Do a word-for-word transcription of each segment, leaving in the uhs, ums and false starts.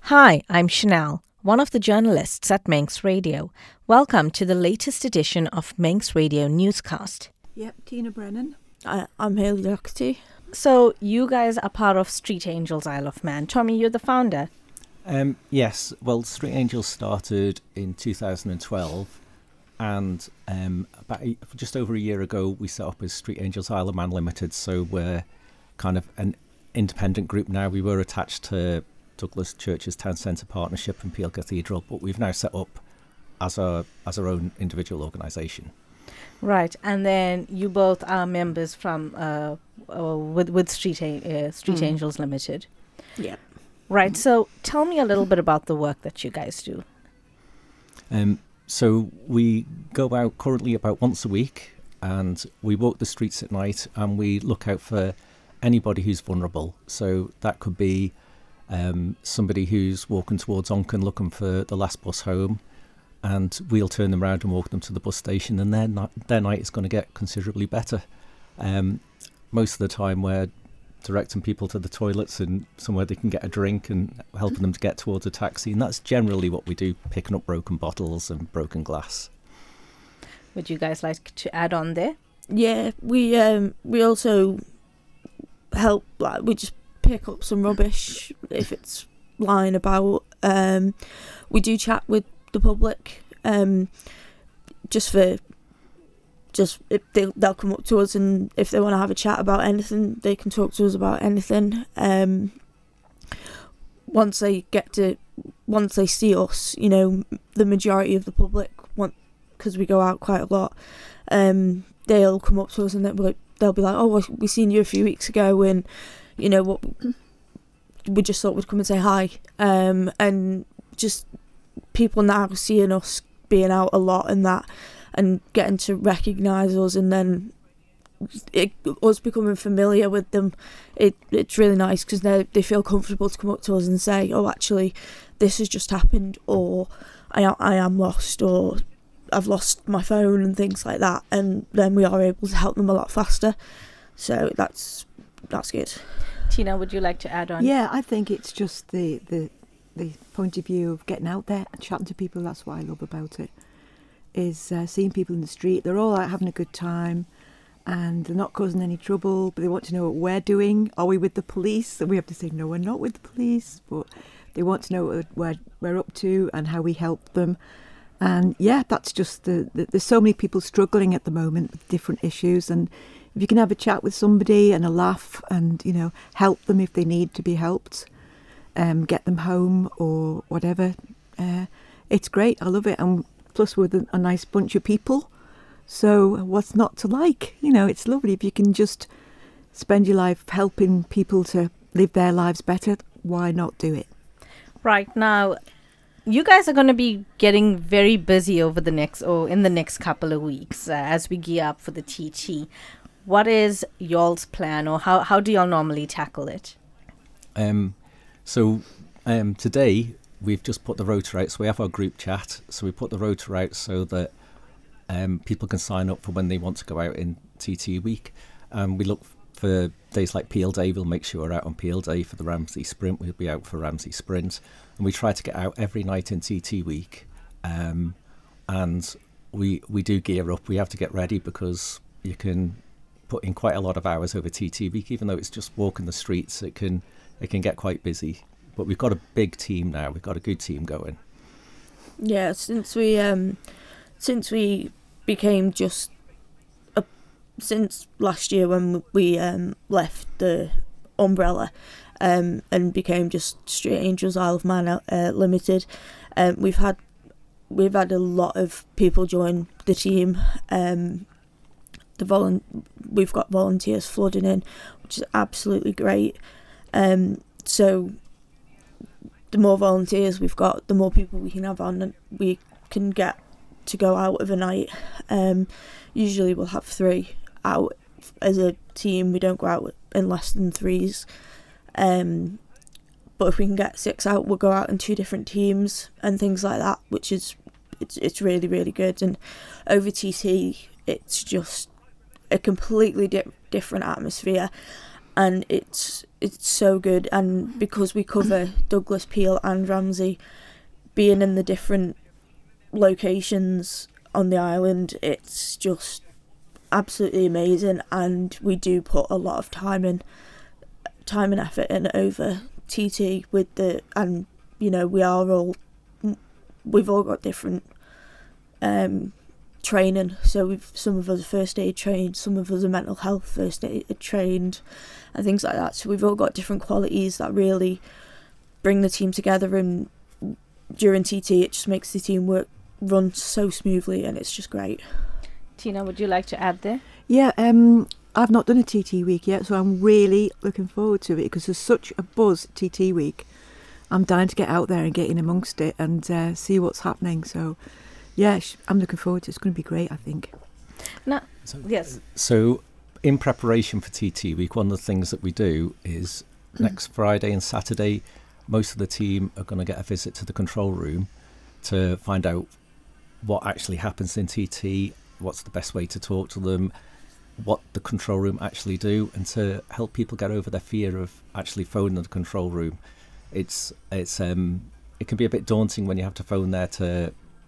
Hi, I'm Chanel, one of the journalists at Manx Radio. Welcome to the latest edition of Manx Radio Newscast. Yep, Tina Brennan. I, I'm Hayley Doherty. So you guys are part of Street Angels Isle of Man. Tommy, you're the founder. Um, yes, well, Street Angels started in two thousand twelve, and um, about a, just over a year ago we set up as Street Angels Isle of Man Limited, so we're kind of an independent group now. We were attached to Douglas Church's Town Centre Partnership and Peel Cathedral, but we've now set up as a as our own individual organisation. Right, and then you both are members from uh, uh, with with Street A- uh, Street mm. Angels Limited. Yeah. Right. So tell me a little bit about the work that you guys do. Um. So we go out currently about once a week, and we walk the streets at night, and we look out for anybody who's vulnerable. So that could be um, somebody who's walking towards Onken looking for the last bus home, and we'll turn them around and walk them to the bus station, and their, ni- their night is going to get considerably better. Um, most of the time we're directing people to the toilets and somewhere they can get a drink and helping them to get towards a taxi, and that's generally what we do, picking up broken bottles and broken glass. Would you guys like to add on there? Yeah, we um we also help, like, we just pick up some rubbish if it's lying about. Um, we do chat with the public, um, just for, just if they, they'll come up to us, and if they want to have a chat about anything, they can talk to us about anything. Um, once they get to, once they see us, you know, the majority of the public want, because we go out quite a lot, um, they'll come up to us and they'll be like, they'll be like, oh, we seen you a few weeks ago, and you know what, we just thought we'd come and say hi. Um, and just people now seeing us being out a lot and that, and getting to recognise us, and then it, us becoming familiar with them, it it's really nice, because they they feel comfortable to come up to us and say, oh, actually, this has just happened, or I I am lost, or I've lost my phone, and things like that, and then we are able to help them a lot faster. So that's that's good. Tina, would you like to add on? Yeah, I think it's just the, the the point of view of getting out there and chatting to people. That's what I love about it, is uh, seeing people in the street. They're all out having a good time, and they're not causing any trouble, but they want to know what we're doing. Are we with the police? And we have to say, no, we're not with the police, but they want to know what we're, we're up to and how we help them. And yeah, that's just the, the there's so many people struggling at the moment with different issues, and if you can have a chat with somebody and a laugh, and you know, help them if they need to be helped, um, get them home or whatever, uh, it's great. I love it. And plus, we're a nice bunch of people, so what's not to like? You know, it's lovely if you can just spend your life helping people to live their lives better. Why not do it? Right now, you guys are going to be getting very busy over the next, or in the next couple of weeks, uh, as we gear up for the T T. What is y'all's plan, or how, how do y'all normally tackle it? Um, so um, today we've just put the rota out. So we have our group chat. So we put the rota out so that um, people can sign up for when they want to go out in T T week. Um, we look for days like Peel Day. We'll make sure we're out on Peel Day. For the Ramsey Sprint, we'll be out for Ramsey Sprint. And we try to get out every night in T T week. Um, and we we do gear up. We have to get ready, because you can put in quite a lot of hours over T T week. Even though it's just walking the streets, it can it can get quite busy. But we've got a big team now. We've got a good team going. Yeah, since we um, since we became just a, since last year when we um, left the umbrella um, and became just Street Angels Isle of Man uh, Limited, um, we've had we've had a lot of people join the team. Um, the volu- we've got volunteers flooding in, which is absolutely great. Um, so the more volunteers we've got, the more people we can have on, and we can get to go out of a night. Um, usually we'll have three out as a team. We don't go out in less than threes. Um, but if we can get six out, we'll go out in two different teams and things like that, which is it's it's really really good. And over T T, it's just a completely di- different atmosphere. and it's it's so good. And because we cover Douglas, Peel and Ramsey, being in the different locations on the island, it's just absolutely amazing. And we do put a lot of time in time and effort in over T T with the, and you know, we are all we've all got different um training. So we've some of us are first aid trained, some of us are mental health first aid trained and things like that. So we've all got different qualities that really bring the team together, and during T T it just makes the team work run so smoothly, and it's just great. Tina, would you like to add there? Yeah, um, I've not done a T T week yet, so I'm really looking forward to it because there's such a buzz T T week. I'm dying to get out there and get in amongst it and uh, see what's happening. So, yeah, I'm looking forward to it. It's going to be great, I think. Now, So, yes. So, in preparation for T T week, one of the things that we do is next Friday and Saturday, most of the team are going to get a visit to the control room to find out what actually happens in T T, what's the best way to talk to them, what the control room actually do, and to help people get over their fear of actually phoning the control room. It's it's um it can be a bit daunting when you have to phone there to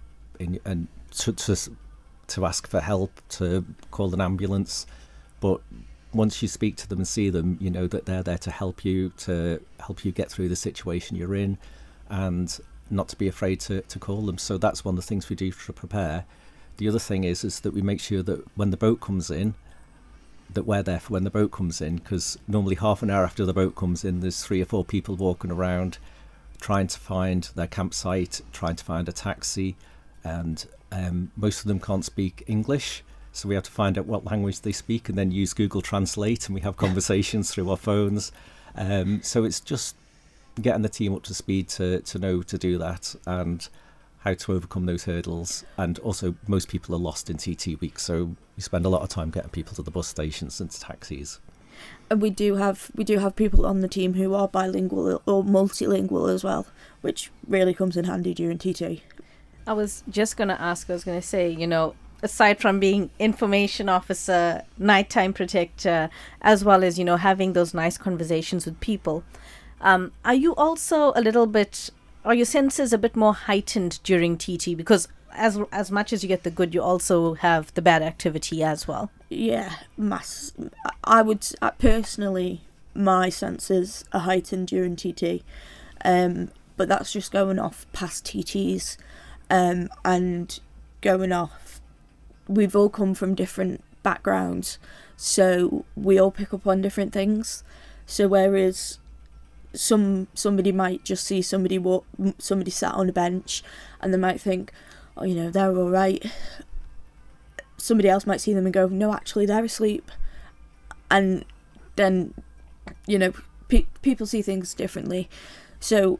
in, and to, to to ask for help, to call an ambulance, but once you speak to them and see them, you know that they're there to help you, to help you get through the situation you're in, and not to be afraid to, to call them. So that's one of the things we do to prepare. The other thing is is that we make sure that when the boat comes in, that we're there for when the boat comes in, because normally half an hour after the boat comes in, there's three or four people walking around trying to find their campsite, trying to find a taxi, and um, most of them can't speak English, so we have to find out what language they speak and then use Google Translate, and we have conversations through our phones. Um, so it's just getting the team up to speed to, to know to do that and how to overcome those hurdles. And also most people are lost in T T week, so we spend a lot of time getting people to the bus stations and to taxis. And we do have we do have people on the team who are bilingual or multilingual as well, which really comes in handy during T T. I was just going to ask, I was going to say, you know, aside from being information officer, nighttime protector, as well as, you know, having those nice conversations with people, um, are you also a little bit, are your senses a bit more heightened during T T? Because as as much as you get the good, you also have the bad activity as well. Yeah, mass. I would uh, personally, my senses are heightened during T T, um, but that's just going off past T Ts, um, and going off. We've all come from different backgrounds, so we all pick up on different things. So whereas some somebody might just see somebody walk, somebody sat on a bench, and they might think, oh, you know, they're all right. Somebody else might see them and go, no, actually, they're asleep. And then, you know, pe- people see things differently. So,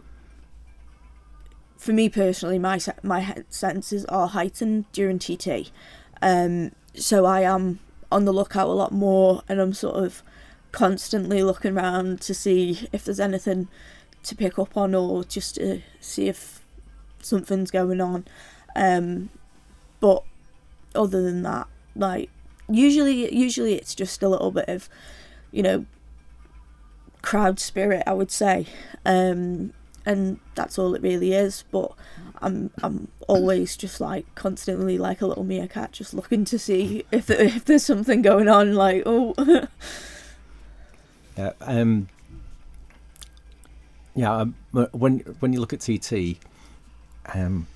for me personally, my se- my senses are heightened during T T. Um, so I am on the lookout a lot more, and I'm sort of constantly looking around to see if there's anything to pick up on, or just to see if something's going on. Um, but other than that, like usually, usually it's just a little bit of, you know, crowd spirit, I would say, um, and that's all it really is. But I'm I'm always just like constantly like a little meerkat, just looking to see if there, if there's something going on. Like oh, yeah, um, yeah. Um, when when you look at T T, um.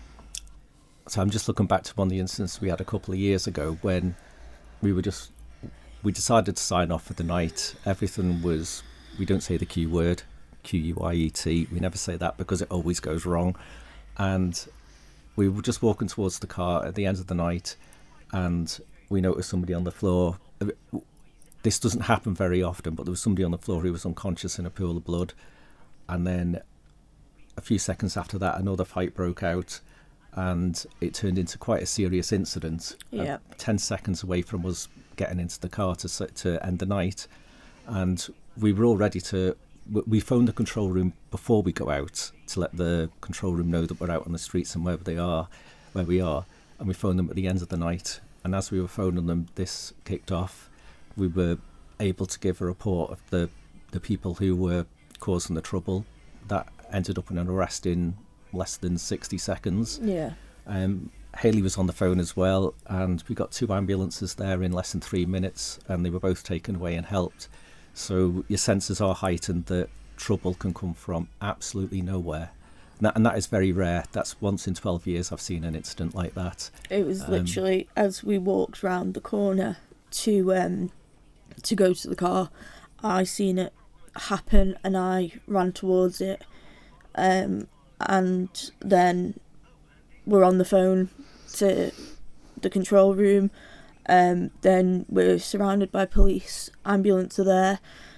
So I'm just looking back to one of the incidents we had a couple of years ago when we were just, we decided to sign off for the night. Everything was, we don't say the Q word, Q U I E T. We never say that because it always goes wrong. And we were just walking towards the car at the end of the night, and we noticed somebody on the floor. This doesn't happen very often, but there was somebody on the floor who was unconscious in a pool of blood. And then a few seconds after that, another fight broke out. And it turned into quite a serious incident. Yeah. Uh, ten seconds away from us getting into the car to to end the night, and we were all ready to. We phoned the control room before we go out to let the control room know that we're out on the streets and wherever they are, where we are, and we phoned them at the end of the night. And as we were phoning them, this kicked off. We were able to give a report of the, the people who were causing the trouble. That ended up in an arrest in less than sixty seconds. Yeah. Um, Hayley was on the phone as well, and we got two ambulances there in less than three minutes, and they were both taken away and helped. So your senses are heightened that trouble can come from absolutely nowhere. And that, and that is very rare. That's once in twelve years I've seen an incident like that. It was Um, literally as we walked round the corner to um to go to the car, I seen it happen and I ran towards it, um and then we're on the phone to the control room. Um then we're surrounded by police, ambulance are there,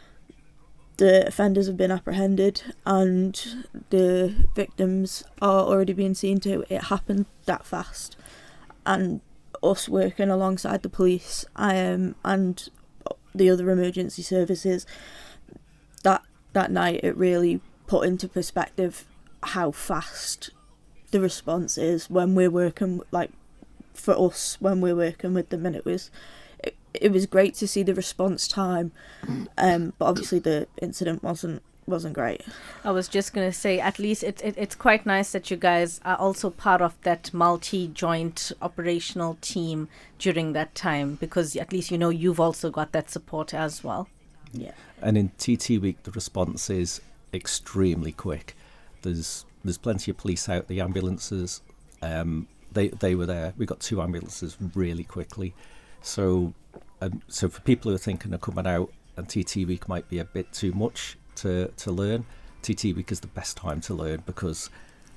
the offenders have been apprehended, and the victims are already being seen to. It happened that fast, and us working alongside the police um, and the other emergency services, that that night it really put into perspective how fast the response is when we're working, like for us when we're working with them. And it was it, it was great to see the response time, um, but obviously the incident wasn't wasn't great. I was just going to say, at least it, it, it's quite nice that you guys are also part of that multi-joint operational team during that time, because at least, you know, you've also got that support as well. Yeah. And in T T week, the response is extremely quick. There's there's plenty of police out, the ambulances, um, they they were there. We got two ambulances really quickly. So, um, so for people who are thinking of coming out and T T week might be a bit too much to, to learn, T T week is the best time to learn because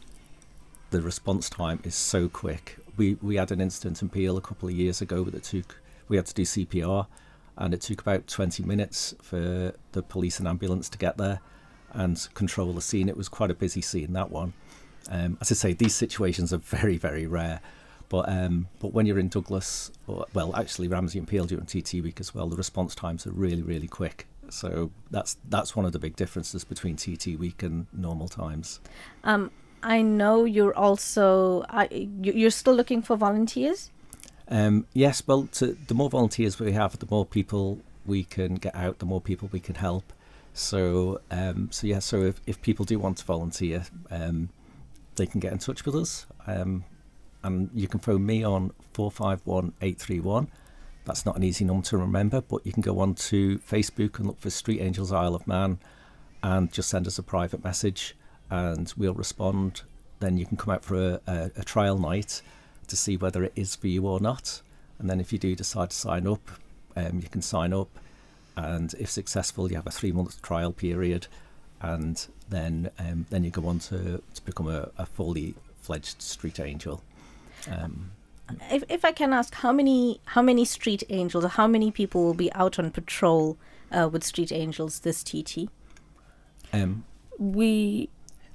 the response time is so quick. We we had an incident in Peel a couple of years ago that took, we had to do C P R, and it took about twenty minutes for the police and ambulance to get there and control the scene. It was quite a busy scene, that one. Um, as I say, these situations are very, very rare. But um, but when you're in Douglas, or, well, actually Ramsey and Peel during T T week as well, the response times are really, really quick. So that's that's one of the big differences between T T week and normal times. Um, I know you're also, uh, you- you're still looking for volunteers? Um, yes, well, to, the more volunteers we have, the more people we can get out, the more people we can help. So, um, so yeah, so if, if people do want to volunteer, um, they can get in touch with us. Um, and you can phone me on four five one, eight three one. That's not an easy number to remember, but you can go on to Facebook and look for Street Angels Isle of Man and just send us a private message and we'll respond. Then you can come out for a, a, a trial night to see whether it is for you or not. And then if you do decide to sign up, um, you can sign up. And if successful, you have a three-month trial period. And then um, then you go on to, to become a, a fully fledged street angel. Um, If if I can ask, how many how many street angels, or how many people will be out on patrol uh, with street angels this T T? um, We,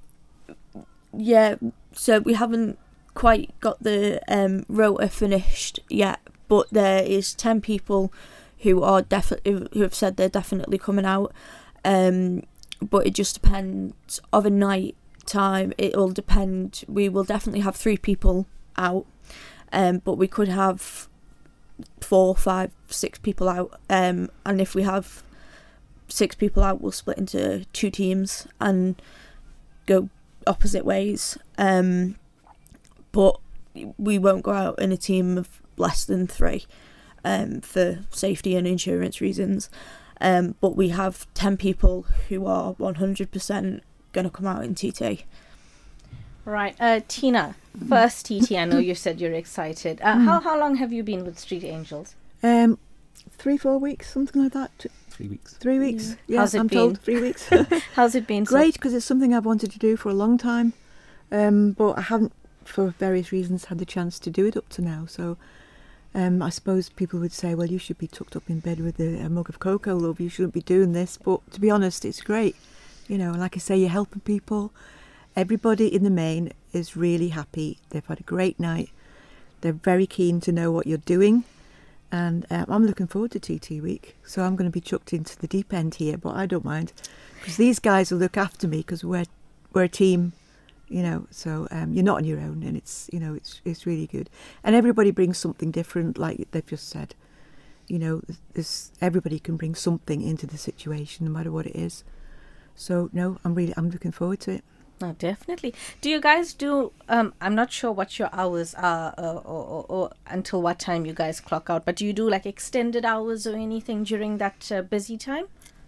yeah, so we haven't quite got the um, rota finished yet, but there is ten people who are definitely who have said they're definitely coming out. Um, but it just depends of a night time. It'll depend. We will definitely have three people out, um, but we could have four, five, six people out. Um, and if we have six people out, we'll split into two teams and go opposite ways. Um, but we won't go out in a team of less than three, um, for safety and insurance reasons. Um, but we have ten people who are one hundred percent going to come out in T T. Right, uh, Tina, first T T. I know you said you're excited. Uh, how how long have you been with Street Angels? Um, three, four weeks, something like that. T- three weeks. Three weeks. Yeah, How's it I'm been? told three weeks. How's it been? so- Great, because it's something I've wanted to do for a long time, um, but I haven't, for various reasons, had the chance to do it up to now. So um, I suppose people would say, well, you should be tucked up in bed with a, a mug of cocoa, love. You shouldn't be doing this. But to be honest, it's great. You know, like I say, you're helping people. Everybody in the main is really happy. They've had a great night. They're very keen to know what you're doing. And um, I'm looking forward to T T week. So I'm going to be chucked into the deep end here, but I don't mind. Because these guys will look after me because we're, we're a team, you know. So um, you're not on your own, and it's, you know, it's it's really good. And everybody brings something different, like they've just said. You know, this, everybody can bring something into the situation, no matter what it is. So no, I'm really I'm looking forward to it. No, definitely. Do you guys do? Um, I'm not sure what your hours are, uh, or, or, or until what time you guys clock out. But do you do like extended hours or anything during that uh, busy time?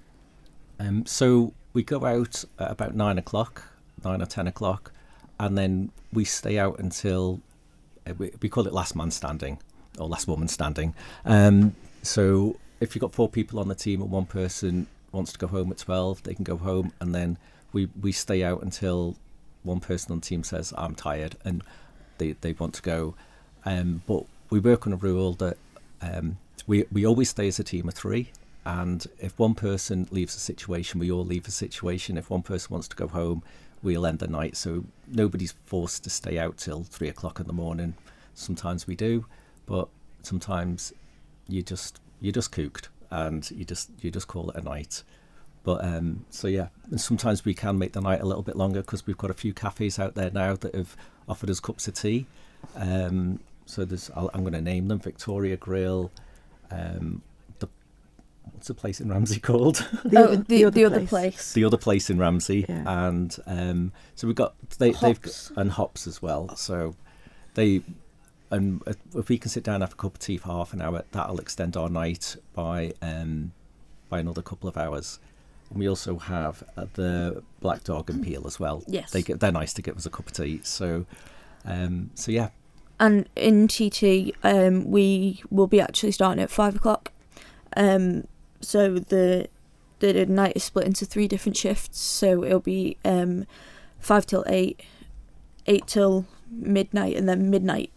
Um, so we go out at about nine o'clock, nine or ten o'clock, and then we stay out until uh, we, we call it last man standing or last woman standing. Um, so if you've got four people on the team and one person wants to go home at twelve, they can go home, and then we, we stay out until one person on the team says, I'm tired, and they, they want to go. Um, but we work on a rule that um, we, we always stay as a team of three. And if one person leaves a situation, we all leave a situation. If one person wants to go home, we'll end the night. So nobody's forced to stay out till three o'clock in the morning. Sometimes we do, but sometimes you just you're just cooked and you just you just call it a night. But um, so yeah, and sometimes we can make the night a little bit longer because we've got a few cafes out there now that have offered us cups of tea. Um, so there's I'll, I'm going to name them: Victoria Grill. Um, the what's the place in Ramsey called? The, oh, other, the, the, other, the other place. place. The other place in Ramsey, yeah. and um, so we've got they, they've got, and Hops as well. So they. And if we can sit down and have a cup of tea for half an hour, that'll extend our night by um, by another couple of hours. And we also have uh, the Black Dog and Peel as well. Yes, they get, they're nice to give us a cup of tea. So, um, so yeah. And in T T, um, we will be actually starting at five o'clock. Um, so the the night is split into three different shifts. So it'll be um, five till eight, eight till midnight, and then midnight.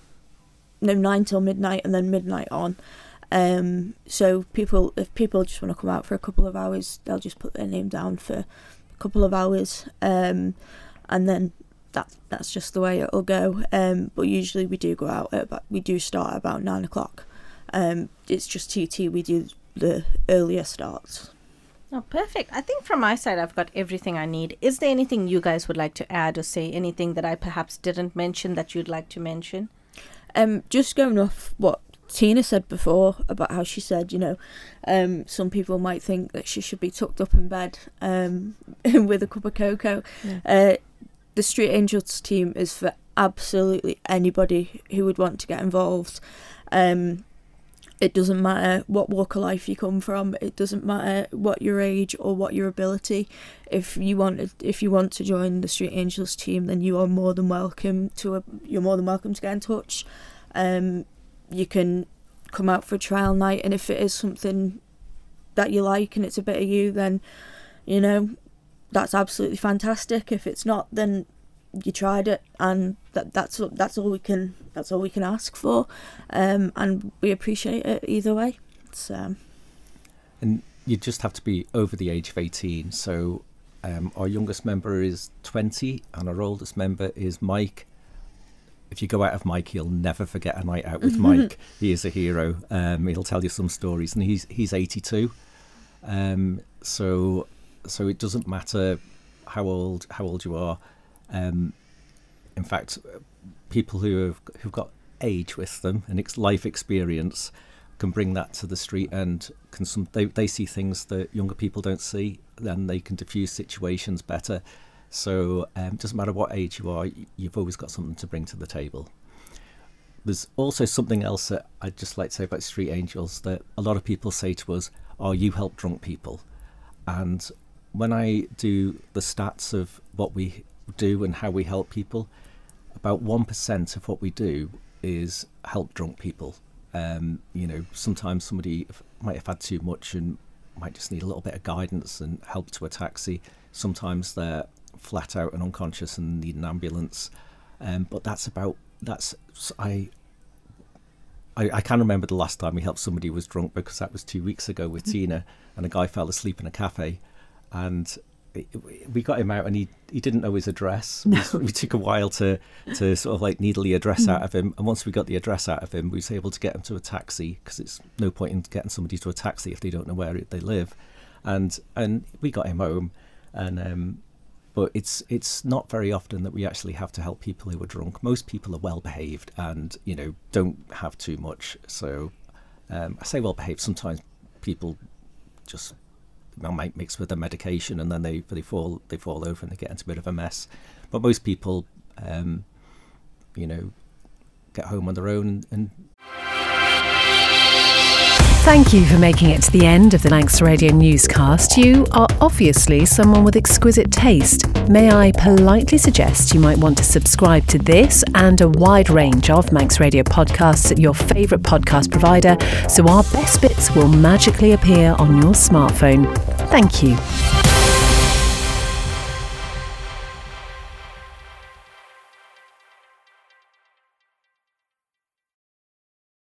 No, nine till midnight, and then midnight on. Um, so people, if people just want to come out for a couple of hours, they'll just put their name down for a couple of hours, um, and then that that's just the way it'll go. Um, but usually we do go out at about, we do start at about nine o'clock. Um, it's just T T. We do the earlier starts. Oh, perfect. I think from my side, I've got everything I need. Is there anything you guys would like to add or say? Anything that I perhaps didn't mention that you'd like to mention? Um, just going off what Tina said before about how she said, you know, um, some people might think that she should be tucked up in bed um, with a cup of cocoa. Yeah. Uh, the Street Angels team is for absolutely anybody who would want to get involved. Um, it doesn't matter what walk of life you come from. It doesn't matter what your age or what your ability. If you want, if you want to join the Street Angels team, then you are more than welcome to. A, you're more than welcome to get in touch. Um, you can come out for a trial night, and if it is something that you like and it's a bit of you, then you know that's absolutely fantastic. If it's not, then you tried it, and that that's that's all we can that's all we can ask for, um, and we appreciate it either way. So, and you just have to be over the age of eighteen. So, um, our youngest member is twenty, and our oldest member is Mike. If you go out of Mike, you'll never forget a night out with Mike. He is a hero. Um, he'll tell you some stories, and he's he's eighty-two. Um, so so it doesn't matter how old how old you are. Um, in fact, people who have who've got age with them and ex- life experience can bring that to the street, and can some they they see things that younger people don't see, then they can diffuse situations better. So um, it doesn't matter what age you are, you've always got something to bring to the table. There's also something else that I'd just like to say about Street Angels that a lot of people say to us, oh, you help drunk people. And when I do the stats of what we do and how we help people, about one percent of what we do is help drunk people. Um, you know, sometimes somebody might have had too much and might just need a little bit of guidance and help to a taxi. Sometimes they're flat out and unconscious and need an ambulance. Um, but that's about, that's, I, I I can't remember the last time we helped somebody who was drunk, because that was two weeks ago with Tina, and a guy fell asleep in a cafe, and we got him out, and he, he didn't know his address. No. We, we took a while to, to sort of like needle the address out of him. And once we got the address out of him, we was able to get him to a taxi, because it's no point in getting somebody to a taxi if they don't know where they live. And and we got him home. And um, but it's it's not very often that we actually have to help people who are drunk. Most people are well behaved and, you know, don't have too much. So Um, I say well behaved. Sometimes people just well, might mix with the medication and then they they fall they fall over and they get into a bit of a mess. But most people, um, you know, get home on their own. And thank you for making it to the end of the Manx Radio newscast. You are obviously someone with exquisite taste. May I politely suggest you might want to subscribe to this and a wide range of Manx Radio podcasts at your favourite podcast provider, so our best bits will magically appear on your smartphone. Thank you.